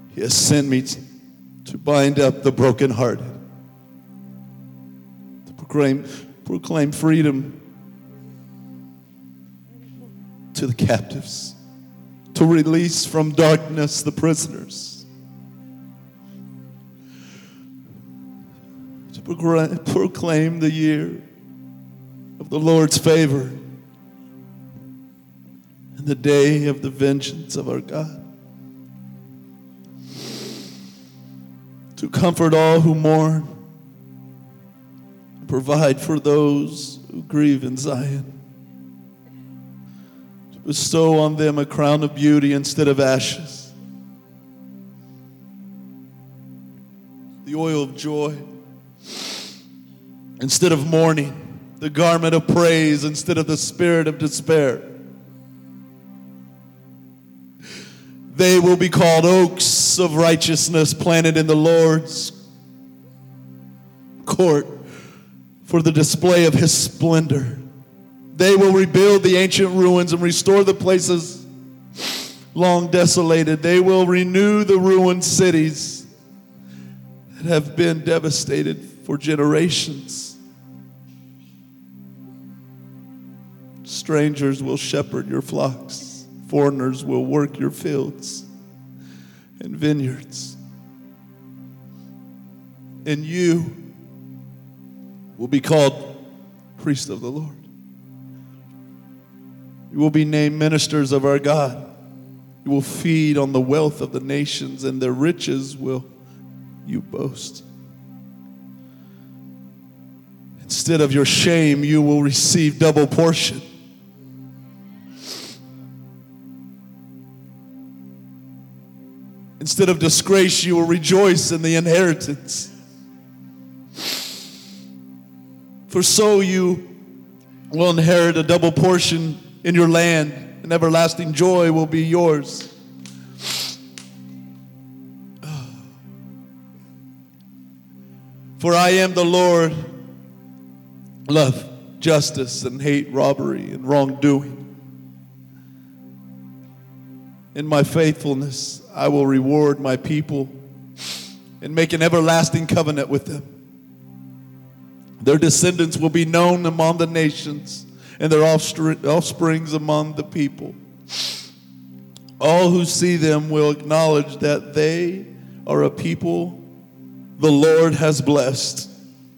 He has sent me to bind up the brokenhearted, to proclaim freedom to the captives, to release from darkness the prisoners, to proclaim the year of the Lord's favor and the day of the vengeance of our God, to comfort all who mourn, and provide for those who grieve in Zion, to bestow on them a crown of beauty instead of ashes, the oil of joy instead of mourning, the garment of praise instead of the spirit of despair. They will be called oaks of righteousness planted in the Lord's court for the display of his splendor. They will rebuild the ancient ruins and restore the places long desolated. They will renew the ruined cities that have been devastated for generations. Strangers will shepherd your flocks. Foreigners will work your fields and vineyards. And you will be called priest of the Lord. You will be named ministers of our God. You will feed on the wealth of the nations, and their riches will you boast. Instead of your shame, you will receive double portion. Instead of disgrace, you will rejoice in the inheritance. For so you will inherit a double portion in your land, and everlasting joy will be yours. For I am the Lord, love justice and hate robbery and wrongdoing. In my faithfulness, I will reward my people and make an everlasting covenant with them. Their descendants will be known among the nations, and their offsprings among the people. All who see them will acknowledge that they are a people the Lord has blessed.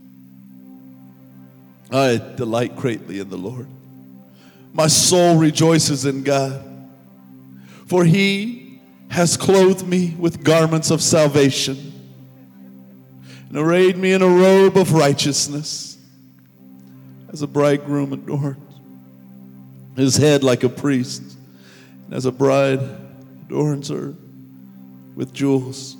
I delight greatly in the Lord. My soul rejoices in God. For he has clothed me with garments of salvation and arrayed me in a robe of righteousness, as a bridegroom adorns his head like a priest, and as a bride adorns her with jewels.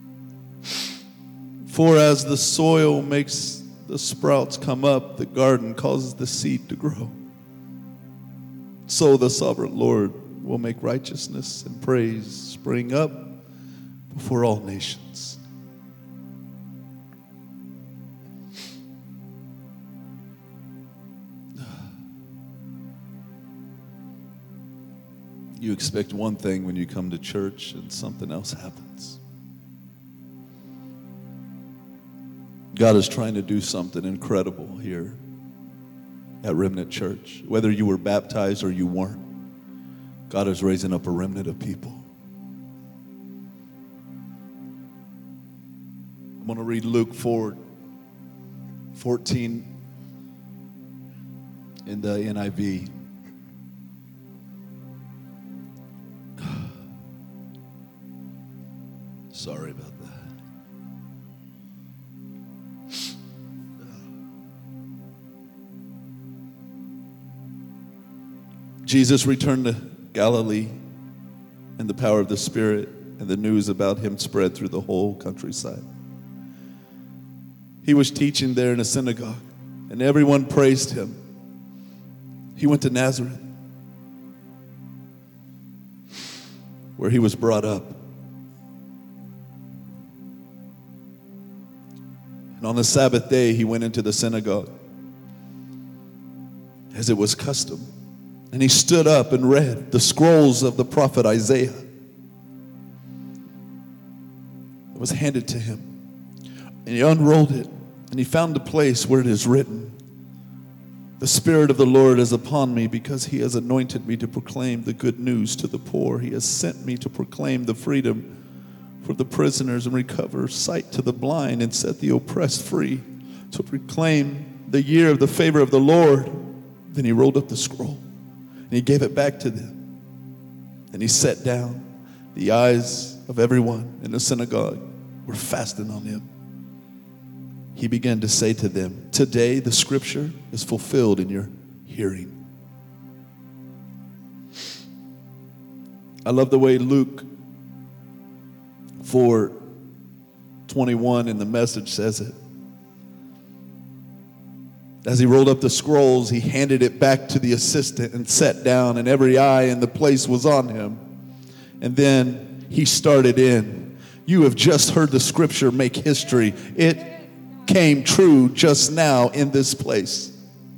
For as the soil makes the sprouts come up, the garden causes the seed to grow. So the sovereign Lord will make righteousness and praise spring up before all nations. You expect one thing when you come to church and something else happens. God is trying to do something incredible here at Remnant Church. Whether you were baptized or you weren't, God is raising up a remnant of people. I'm going to read Luke 4:14 in the NIV. Sorry about that. Jesus returned to Galilee in the power of the Spirit, and the news about him spread through the whole countryside. He was teaching there in a synagogue, and everyone praised him. He went to Nazareth, where he was brought up. And on the Sabbath day, he went into the synagogue, as it was custom. And he stood up and read the scrolls of the prophet Isaiah. It was handed to him. And he unrolled it, and he found the place where it is written, "The Spirit of the Lord is upon me, because he has anointed me to proclaim the good news to the poor. He has sent me to proclaim the freedom for the prisoners and recover sight to the blind and set the oppressed free, to proclaim the year of the favor of the Lord." Then he rolled up the scroll, and he gave it back to them. And he sat down. The eyes of everyone in the synagogue were fastened on him. He began to say to them, "Today the scripture is fulfilled in your hearing." I love the way Luke 4:21 in the Message says it. As he rolled up the scrolls, he handed it back to the assistant and sat down, and every eye in the place was on him. And then he started in. "You have just heard the scripture make history. It came true just now in this place."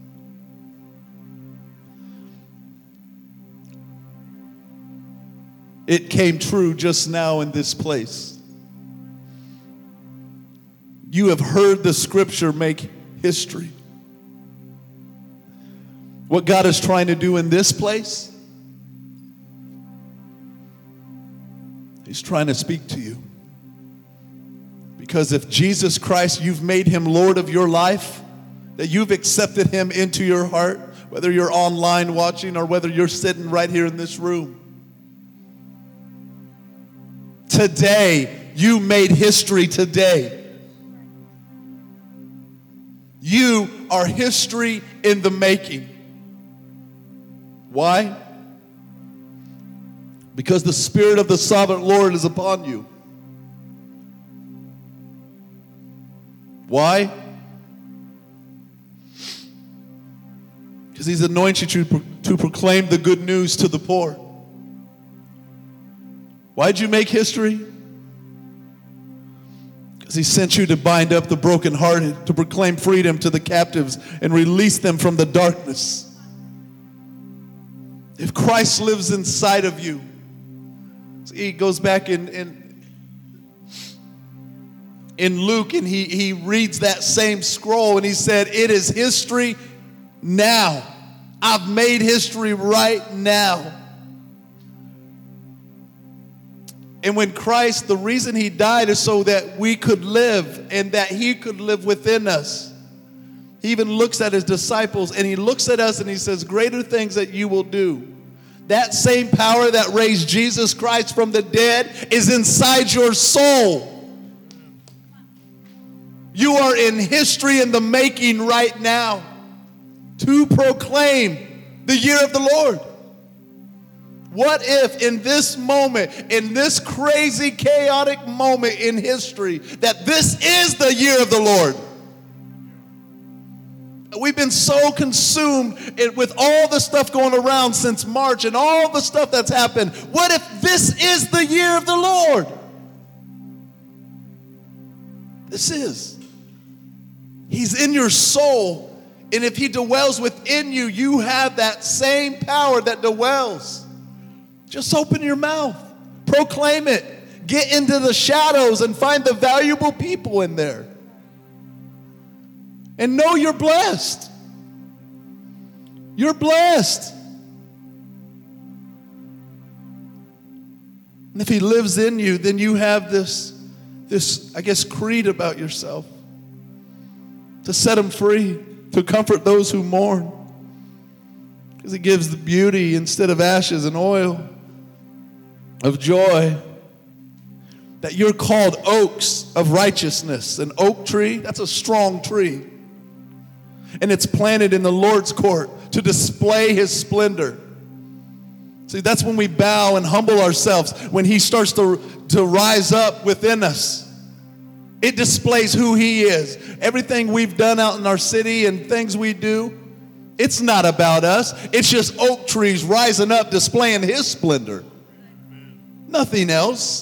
It came true just now in this place. You have heard the scripture make history. What God is trying to do in this place, He's trying to speak to you. Because if Jesus Christ, you've made him Lord of your life, that you've accepted him into your heart, whether you're online watching or whether you're sitting right here in this room. Today, you made history today. You are history in the making. Why? Because the Spirit of the Sovereign Lord is upon you. Why? Because he's anointed you to proclaim the good news to the poor. Why'd you make history? Because he sent you to bind up the brokenhearted, to proclaim freedom to the captives and release them from the darkness. If Christ lives inside of you, he goes back in Luke, and he reads that same scroll, and he said, "It is history now. I've made history right now." And when Christ, the reason he died is so that we could live and that he could live within us. He even looks at his disciples and he looks at us and he says, "Greater things that you will do." That same power that raised Jesus Christ from the dead is inside your soul. You are in history in the making right now to proclaim the year of the Lord. What if in this moment, in this crazy, chaotic moment in history, that this is the year of the Lord? We've been so consumed with all the stuff going around since March and all the stuff that's happened. What if this is the year of the Lord? This is. He's in your soul. And if he dwells within you, you have that same power that dwells. Just open your mouth. Proclaim it. Get into the shadows and find the valuable people in there. And know you're blessed. You're blessed. And if he lives in you, then you have this, I guess, creed about yourself. To set them free, to comfort those who mourn. Because he gives the beauty instead of ashes and oil of joy. That you're called oaks of righteousness. An oak tree, that's a strong tree. And it's planted in the Lord's court to display his splendor. See, that's when we bow and humble ourselves, when he starts to rise up within us. It displays who he is. Everything we've done out in our city and things we do, it's not about us. It's just oak trees rising up, displaying his splendor. Nothing else.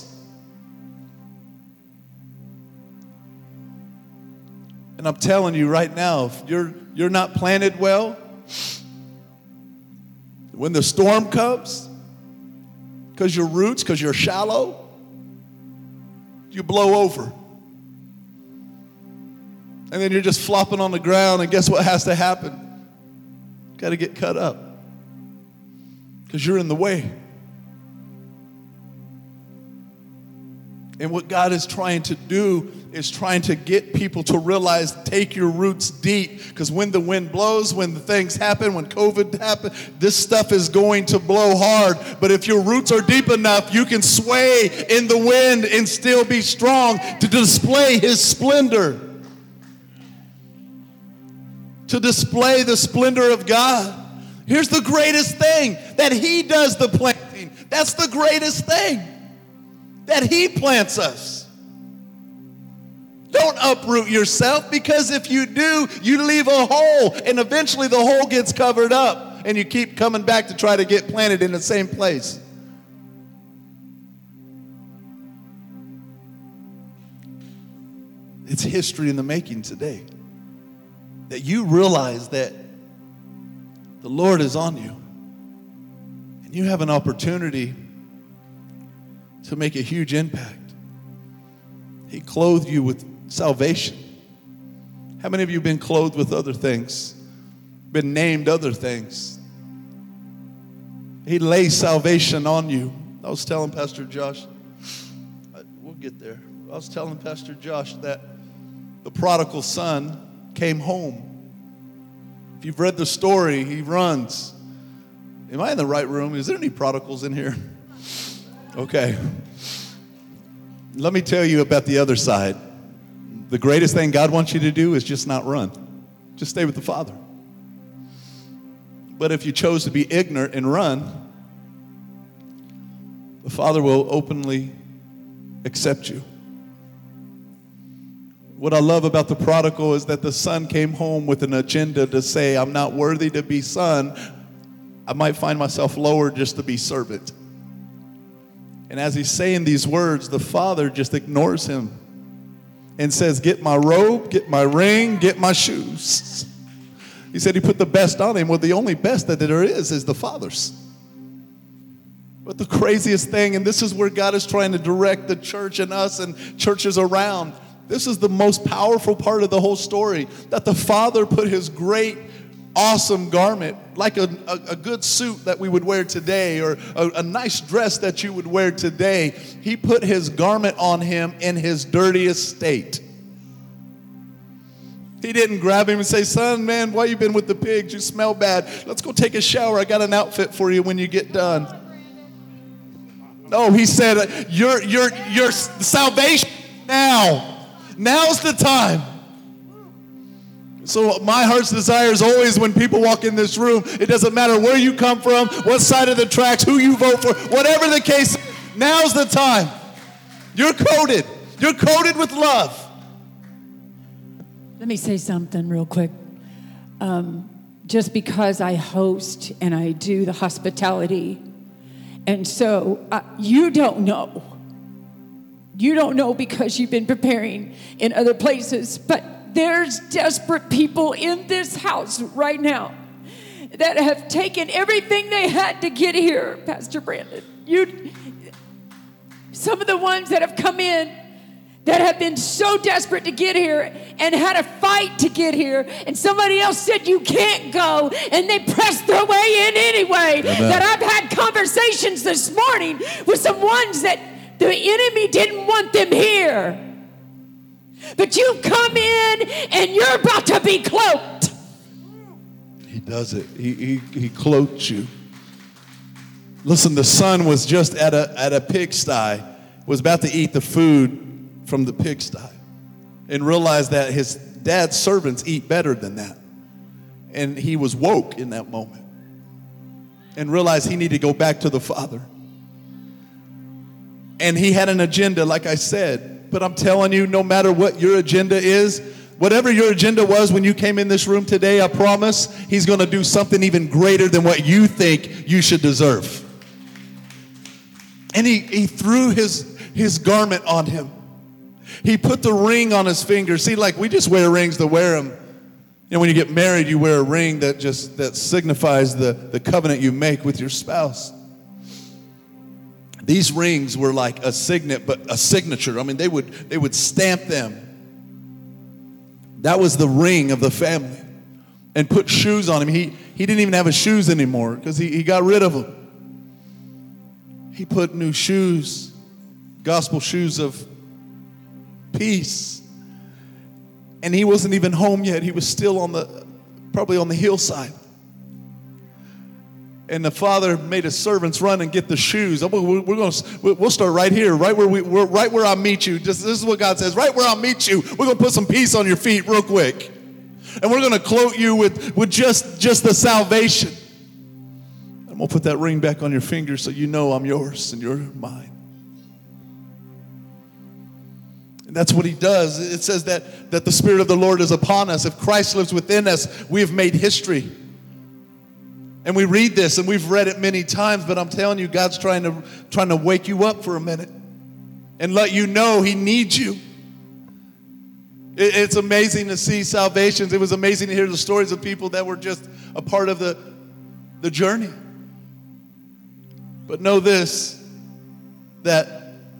And I'm telling you right now, if you're not planted well, when the storm comes, because your roots, because you're shallow, you blow over. And then you're just flopping on the ground, and guess what has to happen? Got to get cut up because you're in the way. And what God is trying to do is trying to get people to realize, take your roots deep, because when the wind blows, when the things happen, when COVID happened, this stuff is going to blow hard. But if your roots are deep enough, you can sway in the wind and still be strong to display His splendor. To display the splendor of God. Here's the greatest thing, that He does the planting. That's the greatest thing, that He plants us. Don't uproot yourself, because if you do, you leave a hole, and eventually the hole gets covered up, and you keep coming back to try to get planted in the same place. It's history in the making today, that you realize that the Lord is on you, and you have an opportunity to make a huge impact. He clothed you with salvation. How many of you have been clothed with other things? Been named other things? He lays salvation on you. I was telling Pastor Josh, we'll get there. I was telling Pastor Josh that the prodigal son came home. If you've read the story, he runs. Am I in the right room? Is there any prodigals in here? Okay. Let me tell you about the other side. The greatest thing God wants you to do is just not run. Just stay with the Father. But if you chose to be ignorant and run, the Father will openly accept you. What I love about the prodigal is that the son came home with an agenda to say, I'm not worthy to be son. I might find myself lower just to be servant. And as he's saying these words, the father just ignores him and says, get my robe, get my ring, get my shoes. He said he put the best on him. Well, the only best that there is the Father's. But the craziest thing, and this is where God is trying to direct the church and us and churches around, this is the most powerful part of the whole story, that the Father put His great, awesome garment, like a good suit that we would wear today, or a nice dress that you would wear today. He put His garment on Him in His dirtiest state. He didn't grab him and say, son, man, why you been with the pigs? You smell bad. Let's go take a shower. I got an outfit for you when you get done. No, He said, your salvation now. Now's the time. So my heart's desire is always, when people walk in this room, it doesn't matter where you come from, what side of the tracks, who you vote for, whatever the case, now's the time. You're coated. You're coated with love. Let me say something real quick. Just because I host and I do the hospitality, and so you don't know. You don't know because you've been preparing in other places, but there's desperate people in this house right now that have taken everything they had to get here, Pastor Brandon. Some of the ones that have come in that have been so desperate to get here and had a fight to get here, and somebody else said you can't go, and they pressed their way in anyway. Amen. That I've had conversations this morning with some ones that the enemy didn't want them here. But you come in and you're about to be cloaked. He does it. He cloaked you. Listen, the son was just at a pigsty, was about to eat the food from the pigsty, and realized that his dad's servants eat better than that. And he was woke in that moment and realized he needed to go back to the Father. And he had an agenda, like I said. But I'm telling you, no matter what your agenda is, whatever your agenda was when you came in this room today, I promise He's going to do something even greater than what you think you should deserve. And he threw his garment on him. He put the ring on his finger. See, like we just wear rings to wear them. You know, when you get married, you wear a ring that signifies the covenant you make with your spouse. These rings were like a signature. I mean, they would stamp them. That was the ring of the family. And put shoes on him. He didn't even have his shoes anymore because he got rid of them. He put new shoes, gospel shoes of peace. And he wasn't even home yet. He was still probably on the hillside. And the father made his servants run and get the shoes. We'll start right here, right where I meet you. This is what God says. Right where I meet you, we're going to put some peace on your feet real quick. And we're going to clothe you with just the salvation. I'm going to put that ring back on your finger so you know I'm yours and you're mine. And that's what he does. It says that the Spirit of the Lord is upon us. If Christ lives within us, we have made history. And we read this, and we've read it many times, but I'm telling you, God's trying to wake you up for a minute and let you know he needs you. It's amazing to see salvations. It was amazing to hear the stories of people that were just a part of the journey. But know this, that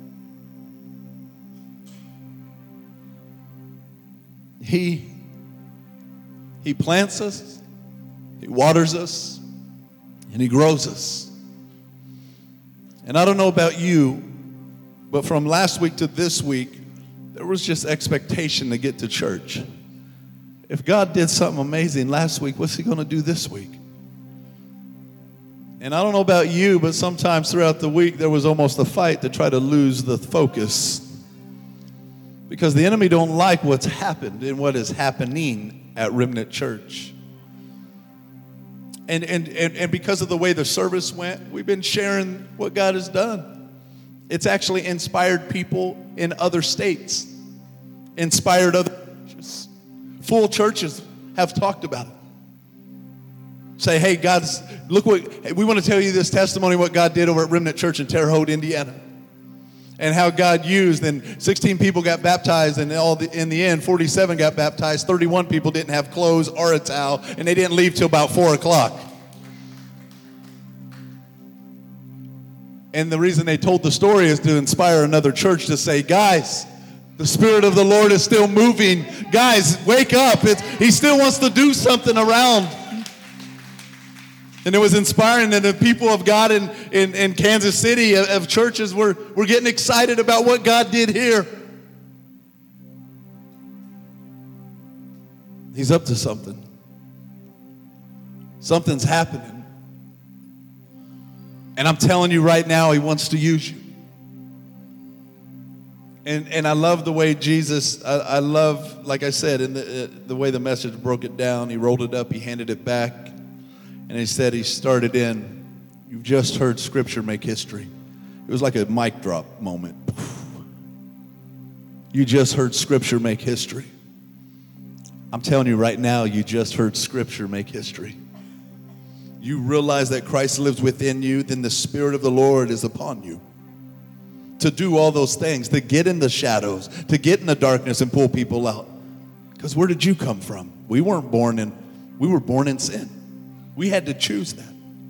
He plants us, He waters us, and He grows us. And I don't know about you, but from last week to this week, there was just expectation to get to church. If God did something amazing last week, what's He going to do this week? And I don't know about you, but sometimes throughout the week, there was almost a fight to try to lose the focus. Because the enemy don't like what's happened and what is happening at Remnant Church. And because of the way the service went, we've been sharing what God has done. It's actually inspired people in other states, inspired other churches. Full churches have talked about it. Say, hey, we want to tell you this testimony, what God did over at Remnant Church in Terre Haute, Indiana. And how God used, and 16 people got baptized, and in the end, 47 got baptized. 31 people didn't have clothes or a towel, and they didn't leave till about 4 o'clock. And the reason they told the story is to inspire another church to say, guys, the Spirit of the Lord is still moving. Guys, wake up. He still wants to do something around. And it was inspiring, and the people of God in Kansas City of churches were getting excited about what God did here. He's up to something. Something's happening. And I'm telling you right now, He wants to use you. And I love the way Jesus, I love, like I said, in the way the message broke it down. He rolled it up, He handed it back. And he said he started you've just heard Scripture make history. It was like a mic drop moment. You just heard Scripture make history. I'm telling you right now, you just heard Scripture make history. You realize that Christ lives within you, then the Spirit of the Lord is upon you. To do all those things, to get in the shadows, to get in the darkness and pull people out. Because where did you come from? We were born in sin. We had to choose that.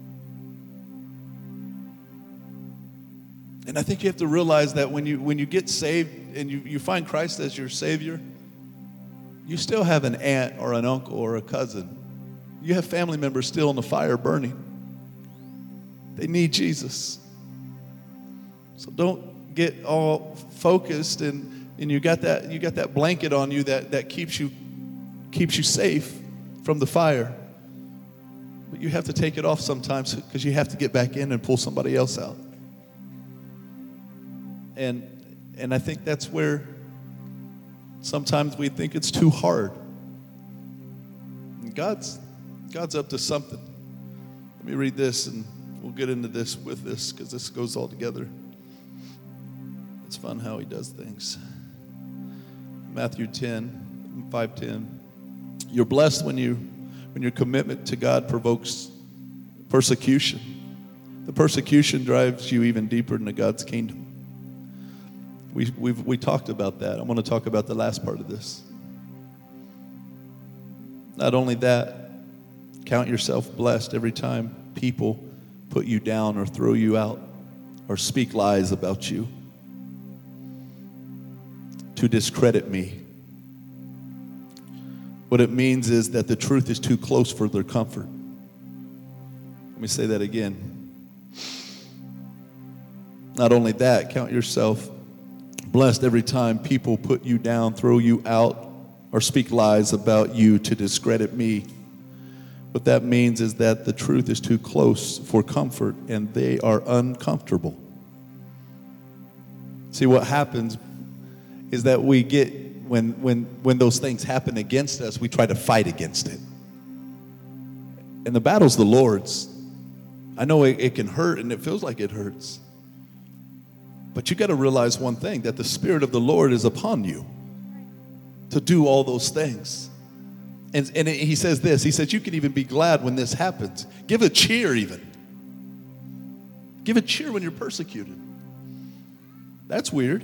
And I think you have to realize that when you get saved and you find Christ as your Savior, you still have an aunt or an uncle or a cousin. You have family members still in the fire burning. They need Jesus. So don't get all focused and you got that blanket on you that keeps you safe from the fire. But you have to take it off sometimes because you have to get back in and pull somebody else out. And I think that's where sometimes we think it's too hard. And God's up to something. Let me read this and we'll get into this with this because this goes all together. It's fun how He does things. Matthew 5:10. You're blessed when your commitment to God provokes persecution. The persecution drives you even deeper into God's kingdom. We talked about that. I want to talk about the last part of this. Not only that, count yourself blessed every time people put you down or throw you out or speak lies about you, to discredit me. What it means is that the truth is too close for their comfort. Let me say that again. Not only that, count yourself blessed every time people put you down, throw you out, or speak lies about you to discredit me. What that means is that the truth is too close for comfort and they are uncomfortable. See, what happens is that we get, when those things happen against us, we try to fight against it. And the battle's the Lord's. I know it can hurt and it feels like it hurts. But you got to realize one thing, that the Spirit of the Lord is upon you to do all those things. And he says this, he says, you can even be glad when this happens. Give a cheer even. Give a cheer when you're persecuted. That's weird.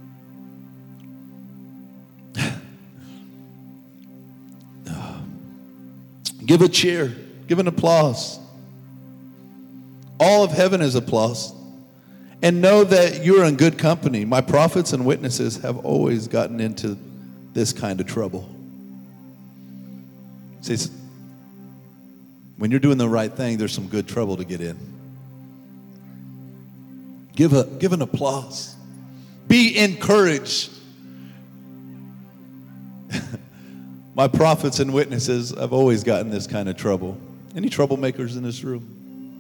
Give a cheer. Give an applause. All of heaven is applause. And know that you're in good company. My prophets and witnesses have always gotten into this kind of trouble. See, when you're doing the right thing, there's some good trouble to get in. Give an applause. Be encouraged. My prophets and witnesses have always gotten this kind of trouble. Any troublemakers in this room?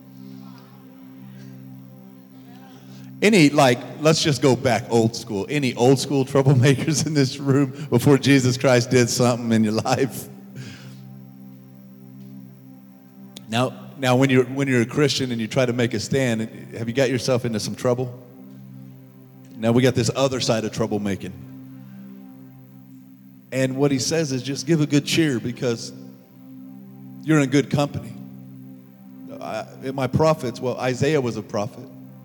Let's just go back old school. Any old school troublemakers in this room before Jesus Christ did something in your life? Now, when you're a Christian and you try to make a stand, have you got yourself into some trouble? Now we got this other side of troublemaking. And what he says is just give a good cheer because you're in good company. My prophets, Isaiah was a prophet.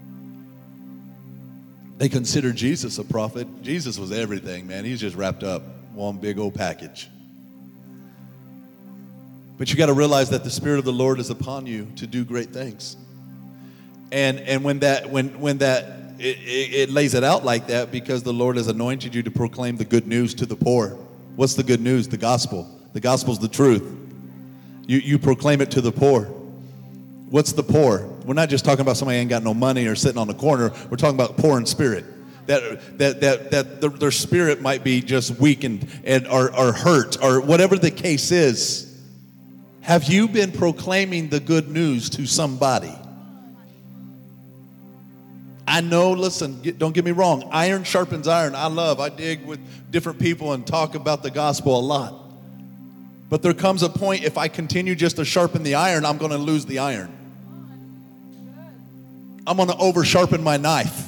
They considered Jesus a prophet. Jesus was everything, man. He's just wrapped up one big old package. But you got to realize that the Spirit of the Lord is upon you to do great things. And when it lays it out like that, because the Lord has anointed you to proclaim the good news to the poor. What's the good news? The gospel. The gospel's the truth. You proclaim it to the poor. What's the poor? We're not just talking about somebody who ain't got no money or sitting on the corner. We're talking about poor in spirit. That their spirit might be just weakened or hurt or whatever the case is. Have you been proclaiming the good news to somebody? I know, listen, don't get me wrong. Iron sharpens iron. I dig with different people and talk about the gospel a lot. But there comes a point, if I continue just to sharpen the iron, I'm going to lose the iron. I'm going to over sharpen my knife.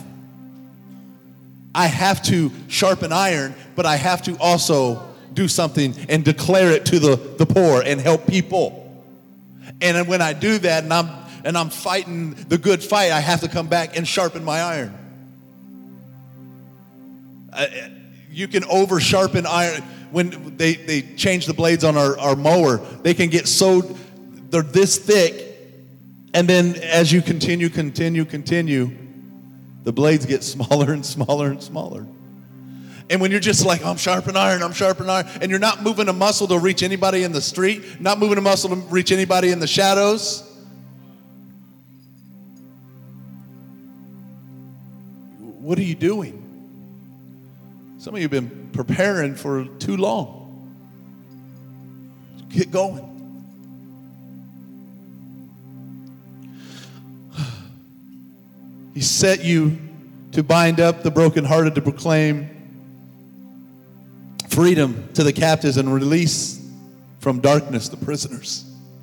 I have to sharpen iron, but I have to also do something and declare it to the poor and help people. And when I do that and I'm fighting the good fight, I have to come back and sharpen my iron. You can over sharpen iron. When they change the blades on our mower, they can get so, they're this thick, and then as you continue, the blades get smaller and smaller and smaller. And when you're just like, I'm sharpening iron, and you're not moving a muscle to reach anybody in the street, not moving a muscle to reach anybody in the shadows, what are you doing? Some of you have been preparing for too long. Get going. He set you to bind up the brokenhearted, to proclaim freedom to the captives and release from darkness the prisoners.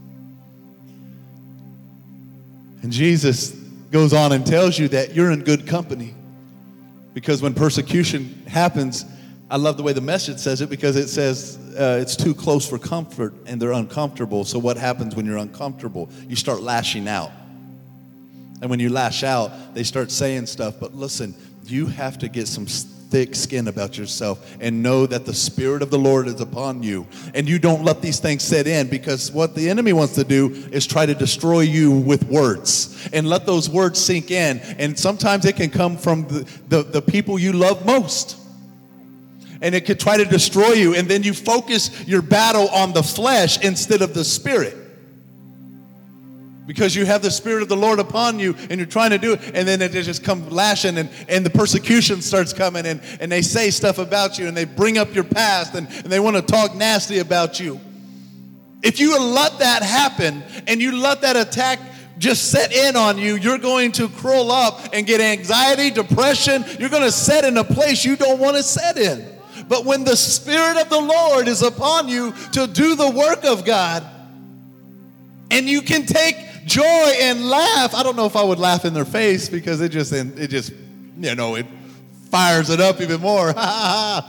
And Jesus goes on and tells you that you're in good company. Because when persecution happens, I love the way the Message says it, because it says it's too close for comfort and they're uncomfortable. So what happens when you're uncomfortable? You start lashing out. And when you lash out, they start saying stuff. But listen, you have to get some thick skin about yourself and know that the Spirit of the Lord is upon you. And you don't let these things set in, because what the enemy wants to do is try to destroy you with words. And let those words sink in. And sometimes it can come from the people you love most. And it could try to destroy you. And then you focus your battle on the flesh instead of the Spirit. Because you have the Spirit of the Lord upon you and you're trying to do it, and then it just comes lashing, and the persecution starts coming, and they say stuff about you, and they bring up your past, and they want to talk nasty about you. If you let that happen and you let that attack just set in on you, you're going to curl up and get anxiety, depression. You're going to set in a place you don't want to set in. But when the Spirit of the Lord is upon you to do the work of God, and you can take joy and laugh. I don't know if I would laugh in their face, because it just it fires it up even more. But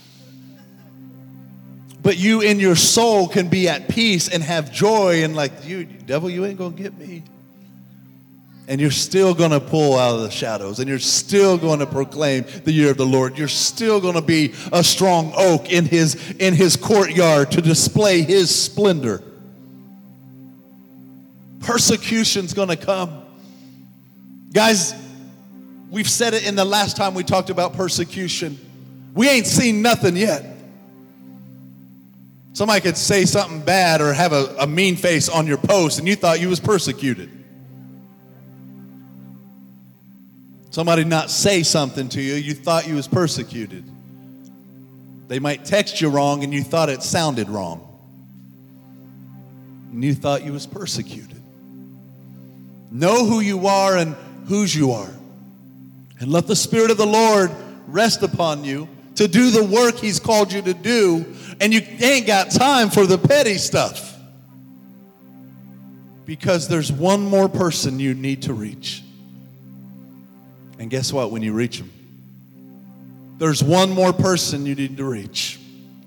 you in your soul can be at peace and have joy, and like, you devil, you ain't gonna get me. And you're still gonna pull out of the shadows, and you're still gonna proclaim the year of the Lord. You're still gonna be a strong oak in his courtyard to display his splendor. Persecution's going to come. Guys, we've said it in the last time we talked about persecution. We ain't seen nothing yet. Somebody could say something bad or have a mean face on your post, and you thought you was persecuted. Somebody not say something to you, you thought you was persecuted. They might text you wrong, and you thought it sounded wrong. And you thought you was persecuted. Know who you are and whose you are. And let the Spirit of the Lord rest upon you to do the work he's called you to do. And you ain't got time for the petty stuff. Because there's one more person you need to reach. And guess what? When you reach them, there's one more person you need to reach.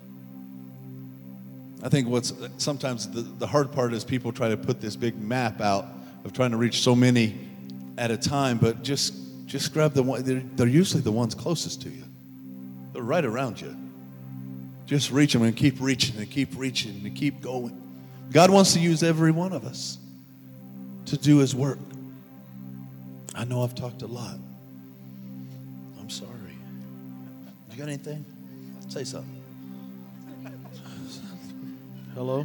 I think sometimes the hard part is people try to put this big map out of trying to reach so many at a time, but just grab the one. They're usually the ones closest to you. They're right around you. Just reach them and keep reaching and keep reaching and keep going. God wants to use every one of us to do his work. I know I've talked a lot. I'm sorry. You got anything? Say something. Hello?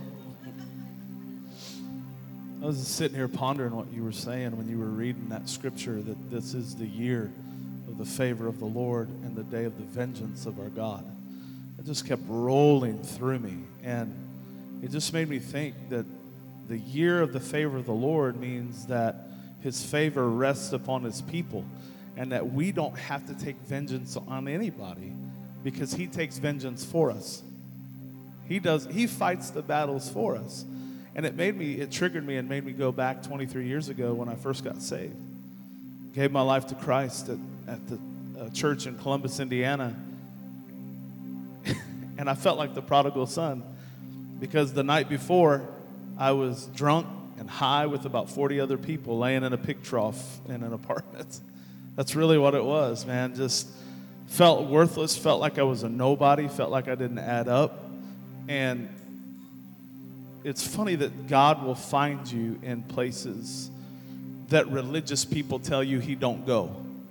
I was just sitting here pondering what you were saying when you were reading that scripture, that this is the year of the favor of the Lord and the day of the vengeance of our God. It just kept rolling through me, and it just made me think that the year of the favor of the Lord means that his favor rests upon his people, and that we don't have to take vengeance on anybody, because he takes vengeance for us. He fights the battles for us. And it triggered me and made me go back 23 years ago when I first got saved. Gave my life to Christ at the church in Columbus, Indiana. And I felt like the prodigal son, because the night before I was drunk and high with about 40 other people laying in a pig trough in an apartment. That's really what it was, man. Just felt worthless, felt like I was a nobody, felt like I didn't add up. And it's funny that God will find you in places that religious people tell you he don't go.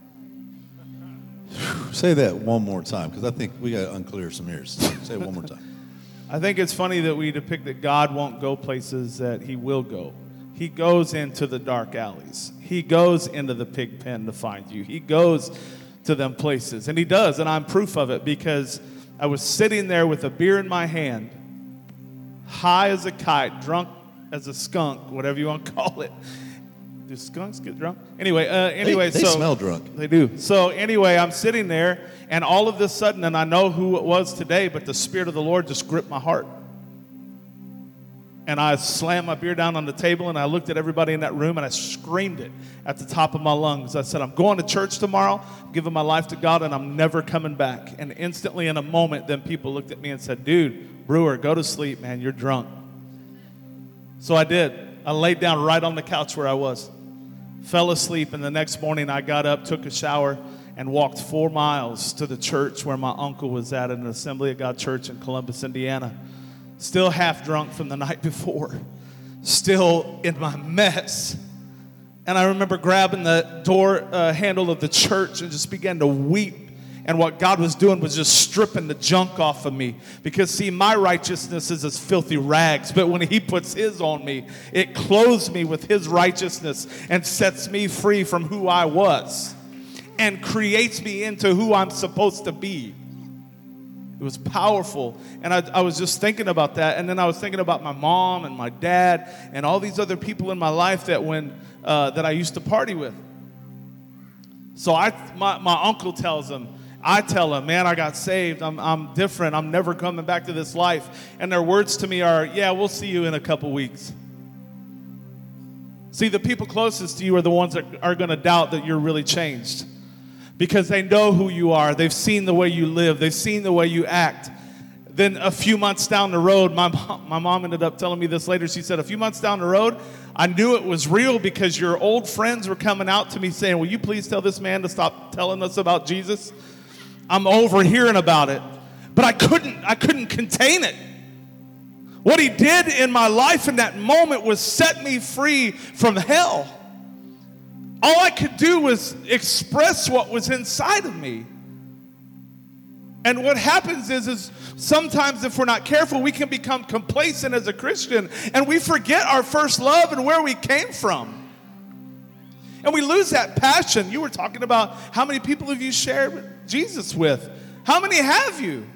Say that one more time, because I think we got to unclear some ears. Say it one more time. I think it's funny that we depict that God won't go places that he will go. He goes into the dark alleys. He goes into the pig pen to find you. He goes to them places. And he does, and I'm proof of it, because I was sitting there with a beer in my hand, high as a kite, drunk as a skunk, whatever you want to call it. Do skunks get drunk? Anyway, they smell drunk. They do. So anyway, I'm sitting there, and all of this sudden, and I know who it was today, but the Spirit of the Lord just gripped my heart. And I slammed my beer down on the table, and I looked at everybody in that room, and I screamed it at the top of my lungs. I said, I'm going to church tomorrow, giving my life to God, and I'm never coming back. And instantly, in a moment, then people looked at me and said, dude, Brewer, go to sleep, man. You're drunk. So I did. I laid down right on the couch where I was, fell asleep, and the next morning I got up, took a shower, and walked 4 miles to the church where my uncle was at an Assembly of God church in Columbus, Indiana. Still half drunk from the night before. Still in my mess. And I remember grabbing the door handle of the church and just began to weep. And what God was doing was just stripping the junk off of me. Because, see, my righteousness is as filthy rags. But when he puts his on me, it clothes me with his righteousness and sets me free from who I was. And creates me into who I'm supposed to be. It was powerful. And I was just thinking about that. And then I was thinking about my mom and my dad and all these other people in my life that I used to party with. So my uncle tells them, I tell them, man, I got saved. I'm different. I'm never coming back to this life. And their words to me are, yeah, we'll see you in a couple weeks. See, the people closest to you are the ones that are going to doubt that you're really changed. Because they know who you are. They've seen the way you live. They've seen the way you act. Then a few months down the road, my mom ended up telling me this later. She said, a few months down the road, I knew it was real because your old friends were coming out to me saying, will you please tell this man to stop telling us about Jesus? I'm overhearing about it. But I couldn't contain it. What he did in my life in that moment was set me free from hell. All I could do was express what was inside of me. And what happens is sometimes if we're not careful, we can become complacent as a Christian and we forget our first love and where we came from. And we lose that passion. You were talking about how many people have you shared Jesus with? How many have you?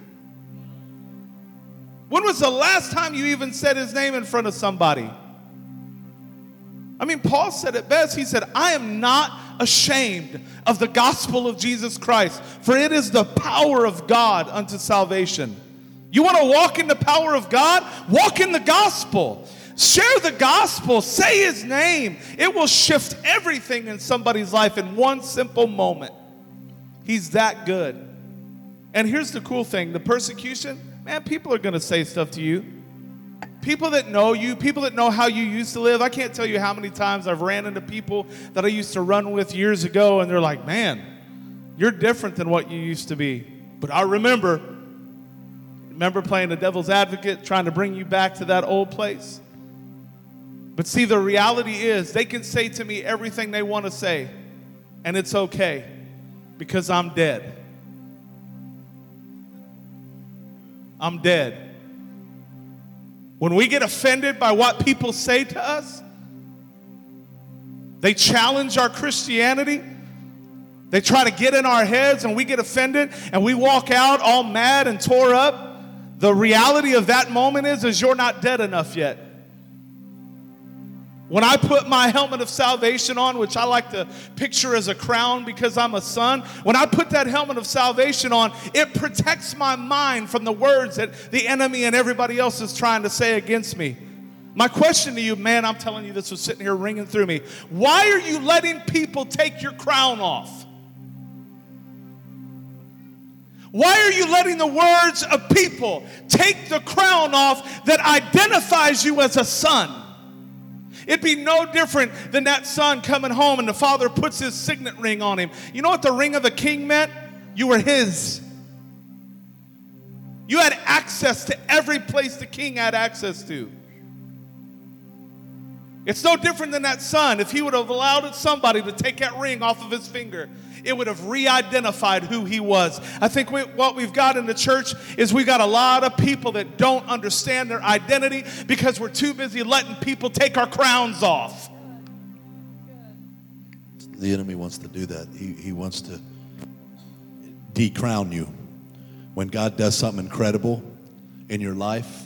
When was the last time you even said his name in front of somebody? I mean, Paul said it best. He said, I am not ashamed of the gospel of Jesus Christ, for it is the power of God unto salvation. You want to walk in the power of God? Walk in the gospel. Share the gospel. Say his name. It will shift everything in somebody's life in one simple moment. He's that good. And here's the cool thing. The persecution, man, people are going to say stuff to you. People that know you, people that know how you used to live. I can't tell you how many times I've ran into people that I used to run with years ago, and they're like, man, you're different than what you used to be. But I remember playing the devil's advocate, trying to bring you back to that old place. But see, the reality is they can say to me everything they want to say, and it's okay, because I'm dead. I'm dead. When we get offended by what people say to us, they challenge our Christianity. They try to get in our heads and we get offended and we walk out all mad and tore up. The reality of that moment is you're not dead enough yet. When I put my helmet of salvation on, which I like to picture as a crown because I'm a son, when I put that helmet of salvation on, it protects my mind from the words that the enemy and everybody else is trying to say against me. My question to you, man, I'm telling you, this was sitting here ringing through me. Why are you letting people take your crown off? Why are you letting the words of people take the crown off that identifies you as a son? It'd be no different than that son coming home and the father puts his signet ring on him. You know what the ring of the king meant? You were his. You had access to every place the king had access to. It's no different than that son. If he would have allowed somebody to take that ring off of his finger, it would have re-identified who he was. I think what we've got in the church is we got a lot of people that don't understand their identity because we're too busy letting people take our crowns off. The enemy wants to do that. He wants to decrown you. When God does something incredible in your life,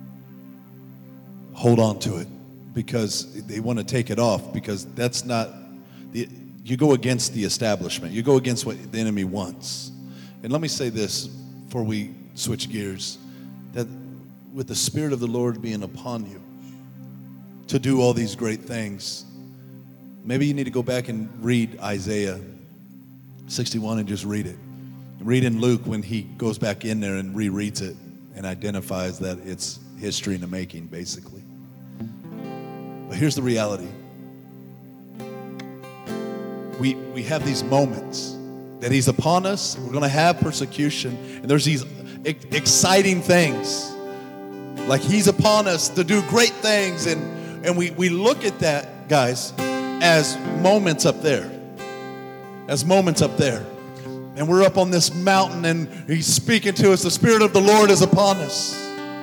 hold on to it because they want to take it off because that's not the... You go against the establishment. You go against what the enemy wants. And let me say this before we switch gears, that with the Spirit of the Lord being upon you to do all these great things, maybe you need to go back and read Isaiah 61 and just read it. Read in Luke when he goes back in there and rereads it and identifies that it's history in the making, basically. But here's the reality. We have these moments that he's upon us. We're going to have persecution. And there's these exciting things. Like he's upon us to do great things. And we look at that, guys, as moments up there. As moments up there. And we're up on this mountain and he's speaking to us. The Spirit of the Lord is upon us.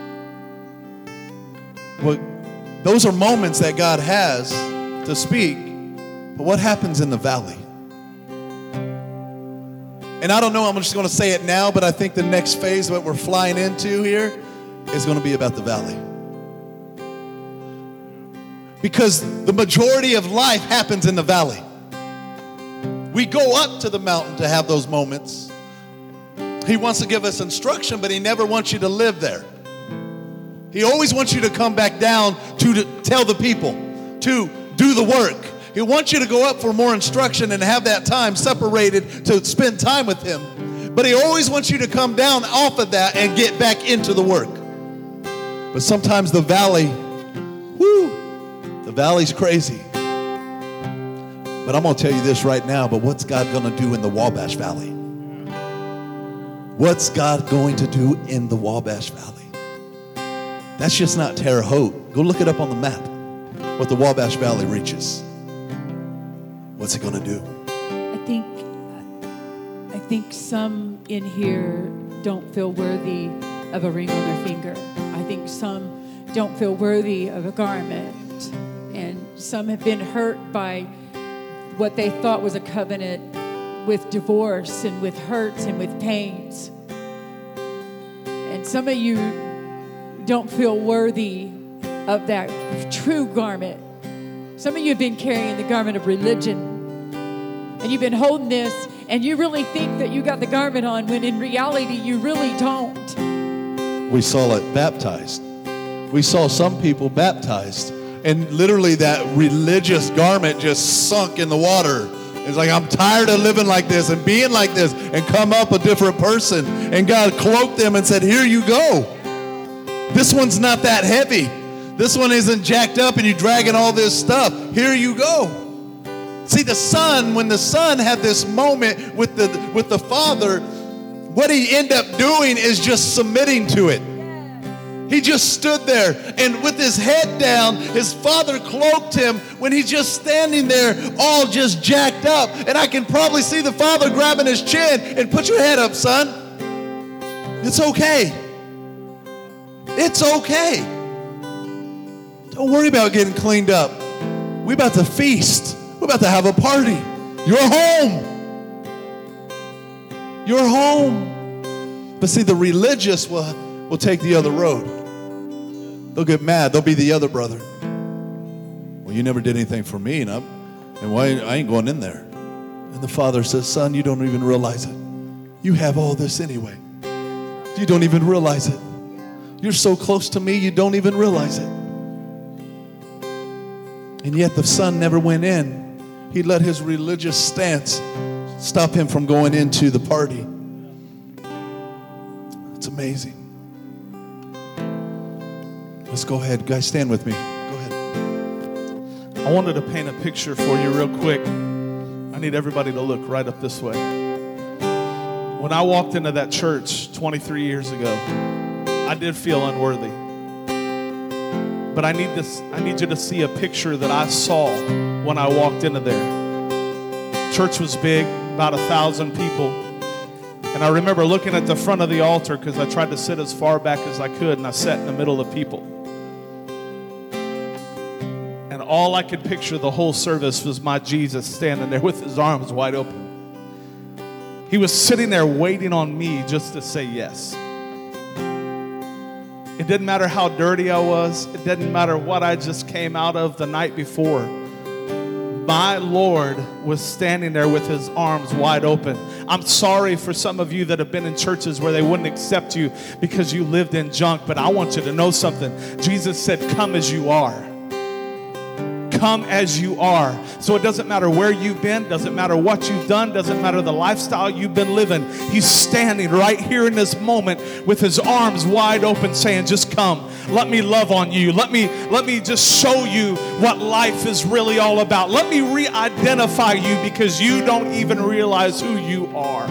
Well, those are moments that God has to speak. But what happens in the valley? And I don't know, I'm just going to say it now, but I think the next phase that we're flying into here is going to be about the valley. Because the majority of life happens in the valley. We go up to the mountain to have those moments. He wants to give us instruction, but he never wants you to live there. He always wants you to come back down to tell the people, to do the work. He wants you to go up for more instruction and have that time separated to spend time with him. But he always wants you to come down off of that and get back into the work. But sometimes the valley, the valley's crazy. But I'm going to tell you this right now, but what's God going to do in the Wabash Valley? What's God going to do in the Wabash Valley? That's just not Terre Haute. Go look it up on the map, what the Wabash Valley reaches. What's it going to do? I think some in here don't feel worthy of a ring on their finger. I think some don't feel worthy of a garment. And some have been hurt by what they thought was a covenant with divorce and with hurts and with pains. And some of you don't feel worthy of that true garment. Some of you have been carrying the garment of religion. And you've been holding this, and you really think that you got the garment on, when in reality, you really don't. We saw it baptized. We saw some people baptized, and literally that religious garment just sunk in the water. It's like, I'm tired of living like this and being like this, and come up a different person. And God cloaked them and said, here you go. This one's not that heavy. This one isn't jacked up and you're dragging all this stuff. Here you go. See, the son, when the son had this moment with the father, what he ended up doing is just submitting to it. He just stood there, and with his head down, his father cloaked him when he's just standing there all just jacked up. And I can probably see the father grabbing his chin and, put your head up, son. It's okay. It's okay. Don't worry about getting cleaned up. We're about to feast. We're about to have a party. You're home. You're home. But see, the religious will take the other road. They'll get mad. They'll be the other brother. Well, you never did anything for me, and why I ain't going in there. And the father says, son, you don't even realize it. You have all this anyway. You don't even realize it. You're so close to me, you don't even realize it. And yet the son never went in. He let his religious stance stop him from going into the party. It's amazing. Let's go ahead. Guys, stand with me. Go ahead. I wanted to paint a picture for you real quick. I need everybody to look right up this way. When I walked into that church 23 years ago, I did feel unworthy. But I need you to see a picture that I saw when I walked into there. Church was big, about 1,000 people. And I remember looking at the front of the altar because I tried to sit as far back as I could, and I sat in the middle of people. And all I could picture the whole service was my Jesus standing there with his arms wide open. He was sitting there waiting on me just to say yes. It didn't matter how dirty I was. It didn't matter what I just came out of the night before. My Lord was standing there with his arms wide open. I'm sorry for some of you that have been in churches where they wouldn't accept you because you lived in junk, but I want you to know something. Jesus said, come as you are. Come as you are. So it doesn't matter where you've been, doesn't matter what you've done, doesn't matter the lifestyle you've been living. He's standing right here in this moment with his arms wide open saying, just come. Let me love on you. Let me just show you what life is really all about. Let me re-identify you because you don't even realize who you are.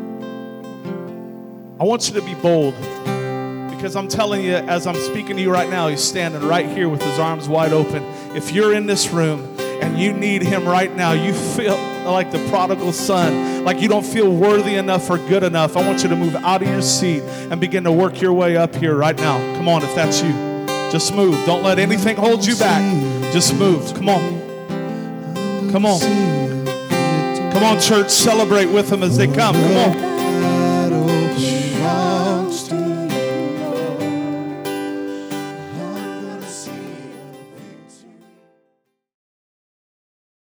I want you to be bold. Because I'm telling you, as I'm speaking to you right now, he's standing right here with his arms wide open. If you're in this room and you need him right now, you feel like the prodigal son, like you don't feel worthy enough or good enough, I want you to move out of your seat and begin to work your way up here right now. Come on, if that's you. Just move. Don't let anything hold you back. Just move. Come on. Come on. Come on, church. Celebrate with them as they come. Come on.